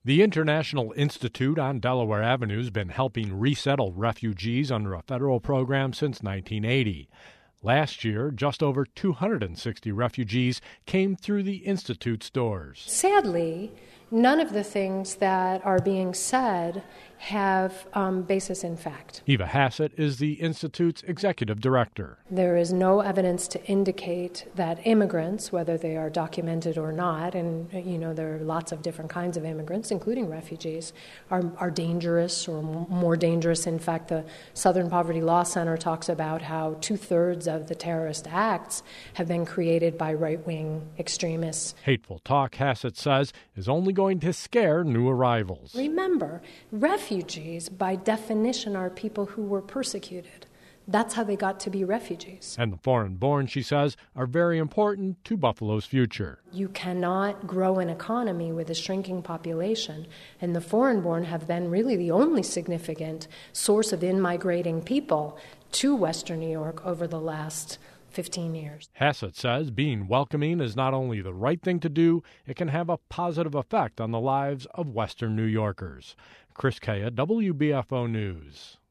The International Institute on Delaware Avenue has been helping resettle refugees under a federal program since 1980. Last year, just over 260 refugees came through the Institute's doors. Sadly, none of the things that are being said have basis in fact. Eva Hassett is the Institute's executive director. There is no evidence to indicate that immigrants, whether they are documented or not, and there are lots of different kinds of immigrants, including refugees, are dangerous or more dangerous. In fact, the Southern Poverty Law Center talks about how 2/3 of the terrorist acts have been created by right-wing extremists. Hateful talk, Hassett says, is only going to scare new arrivals. Remember, refugees, by definition, are people who were persecuted. That's how they got to be refugees. And the foreign-born, she says, are very important to Buffalo's future. You cannot grow an economy with a shrinking population, and the foreign-born have been really the only significant source of in-migrating people to Western New York over the last 15 years. Hassett says being welcoming is not only the right thing to do, it can have a positive effect on the lives of Western New Yorkers. Chris Kaya, WBFO News.